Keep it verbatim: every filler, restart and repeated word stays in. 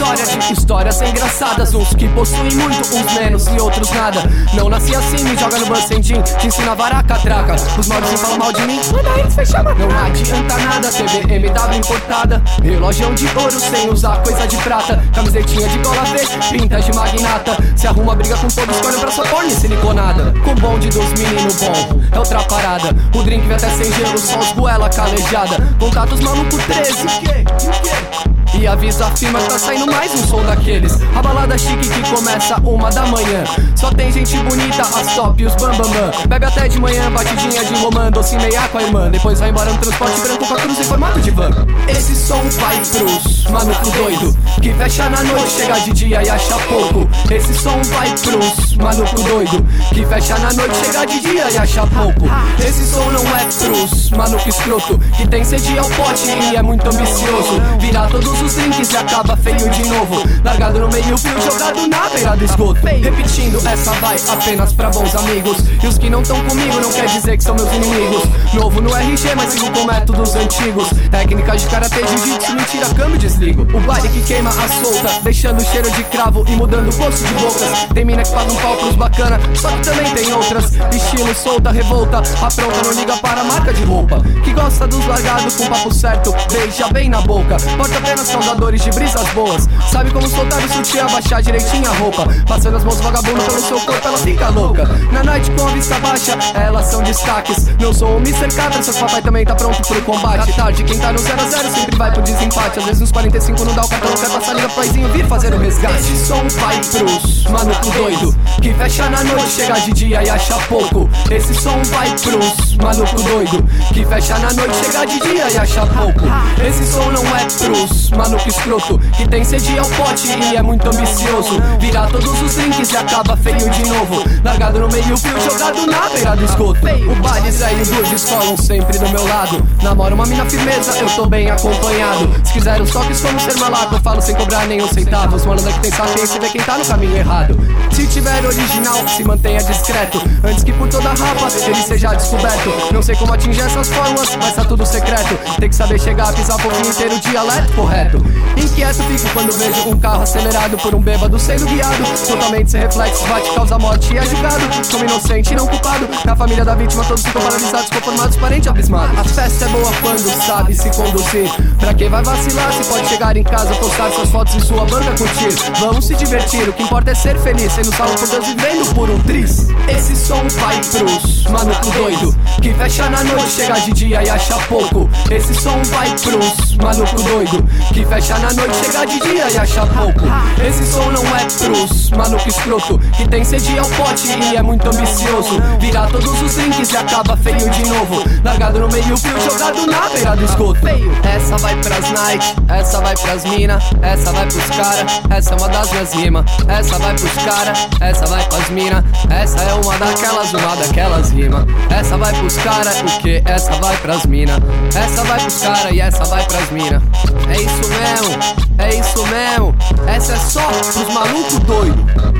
história de histórias engraçadas. Uns que possuem muito, uns menos e outros nada. Não nasci assim, me joga no bus sem jean, te ensina a varar catraca. Os malditos não falam mal de mim, manda eles fechar. Não adianta nada, T V M W importada, relógio de ouro sem usar coisa de prata, camisetinha de gola V, pintas de magnata. Se arruma briga com todos, escolhe pra sua porne siliconada. Com o bonde dos menino bom, é outra parada. O drink vem até sem gelo, só os goela calejada. Contatos maluco treze, o quê? O quê? E avisa a firma que tá saindo mais um som daqueles. A balada chique que começa uma da manhã. Só tem gente bonita, as top e os bambambam. Bebe até de manhã, batidinha de romã, doce meia com a irmã. Depois vai embora no transporte branco com a cruz em formato de van. Esse som vai pros maluco doido, que fecha na noite, chega de dia e acha pouco. Esse som vai pros maluco doido, que fecha na noite, chega de dia e acha pouco. Esse som não é pros maluco escroto, que tem sede ao pote e é muito ambicioso. Virar todos os drinks e acaba feio de novo, largado no meio frio, jogado na beira do esgoto. Repetindo, essa vai apenas pra bons amigos, e os que não tão comigo não quer dizer que são meus inimigos. Novo no R G, mas sigo com métodos antigos. Técnicas de karatê, jiu-jitsu, mentira, câmbio, desligo. O baile que queima a solta, deixando o cheiro de cravo e mudando o gosto de bocas. Tem mina que paga um pau pros bacana, só que também tem outras. Estilo solta, revolta, apronta, não liga para a marca de roupa. Que gosta dos largados com papo certo, beija bem na boca. Porta apenas causadores de brisas boas. Sabe como soltar o sutiã, abaixar direitinho a roupa. Passando as mãos vagabundo pelo seu corpo, ela fica louca. Na night com a vista baixa, elas são destaques. Não sou o mister Catra, seu papai também tá pronto pro combate. À tarde, quem tá no zero a zero sempre vai pro desempate. Às vezes nos quarenta e cinco não dá o cartão, quer passar liga pro paizinho, vir fazer o resgate. Esse som vai pros maluco doido, que fecha na noite, chega de dia e acha pouco. Esse som vai pros maluco doido, que fecha na noite, chega de dia e acha pouco. Esse som não é pros maluco escroto, que tem sede ao pote e é muito ambicioso. Virar todos os drinks e acaba feio de novo, largado no meio frio, jogado na beira do esgoto. O baile Zé e o Dudes colam sempre do meu lado. Namoro uma mina firmeza, eu tô bem acompanhado. Se quiser os toques como ser malaco, eu falo sem cobrar nenhum centavo. Os manos aqui tem sapiência e vê quem tá no caminho errado. Se tiver original, se mantenha discreto, antes que por toda rapa ele seja descoberto. Não sei como atingir essas fórmulas, mas tá tudo secreto. Tem que saber chegar, pisar um pouquinho inteiro o dialeto correto. Inquieto fico quando vejo um carro acelerado por um bêbado sendo guiado. Totalmente sem reflexos, bate, causa morte e é julgado como inocente e não culpado. Na família da vítima todos ficam paralisados, conformados, parentes abismados. A festa é boa quando sabe se conduzir. Pra quem vai vacilar, se pode chegar em casa, postar suas fotos em sua banca, curtir. Vamos se divertir, o que importa é ser feliz, sendo salvo por Deus, vivendo por um tris. Esse som vai pros maluco doido, que fecha na noite, chega de dia e acha pouco. Esse som vai pros maluco doido, que fecha na noite, chega de dia e acha pouco. Esse som não é pros maluco escroto, que tem sede ao pote e é muito ambicioso. Virar todos os drinks e acaba feio de novo, largado no meio frio, jogado na beira do esgoto. Essa vai pras night, essa vai pras mina, essa vai pros cara, essa é uma das minhas rimas. Essa vai pros cara, essa vai pras mina, essa é uma daquelas, uma daquelas rimas. Essa vai pros cara, o que? Essa vai pras mina, essa vai pros cara e essa vai pras mina. É isso mesmo, é isso mesmo, essa é só pros malucos doidos.